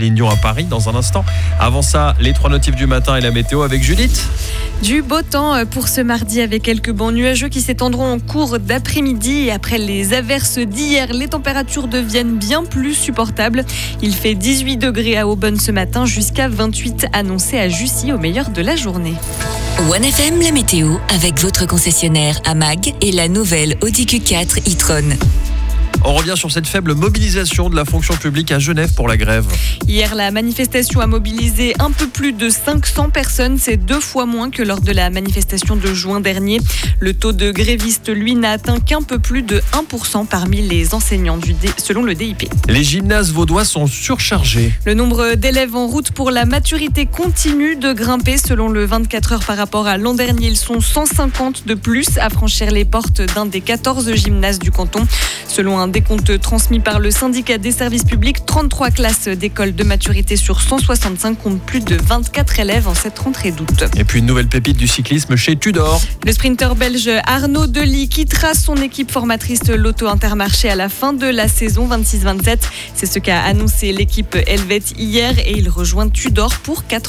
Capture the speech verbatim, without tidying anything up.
Lignon à Paris dans un instant. Avant ça, les trois notifs du matin et la météo avec Judith. Du beau temps pour ce mardi avec quelques bancs nuageux qui s'étendront en cours d'après-midi. Et après les averses d'hier, les températures deviennent bien plus supportables. Il fait dix-huit degrés à Aubonne ce matin jusqu'à vingt-huit annoncés à Jussy au meilleur de la journée. One F M, la météo avec votre concessionnaire A M A G et la nouvelle Audi Q quatre e-tron. On revient sur cette faible mobilisation de la fonction publique à Genève pour la grève. Hier, la manifestation a mobilisé un peu plus de cinq cents personnes. C'est deux fois moins que lors de la manifestation de juin dernier. Le taux de grévistes, lui, n'a atteint qu'un peu plus de un pour cent parmi les enseignants, du D... selon le D I P. Les gymnases vaudois sont surchargés. Le nombre d'élèves en route pour la maturité continue de grimper. Selon le vingt-quatre heures par rapport à l'an dernier, ils sont cent cinquante de plus à franchir les portes d'un des quatorze gymnases du canton. Selon un décompte transmis par le syndicat des services publics, trente-trois classes d'école de maturité sur cent soixante-cinq comptent plus de vingt-quatre élèves en cette rentrée d'août. Et puis une nouvelle pépite du cyclisme chez Tudor. Le sprinter belge Arnaud Delis quittera son équipe formatrice Lotto Intermarché à la fin de la saison vingt-six vingt-sept. C'est ce qu'a annoncé l'équipe helvète hier et il rejoint Tudor pour quatre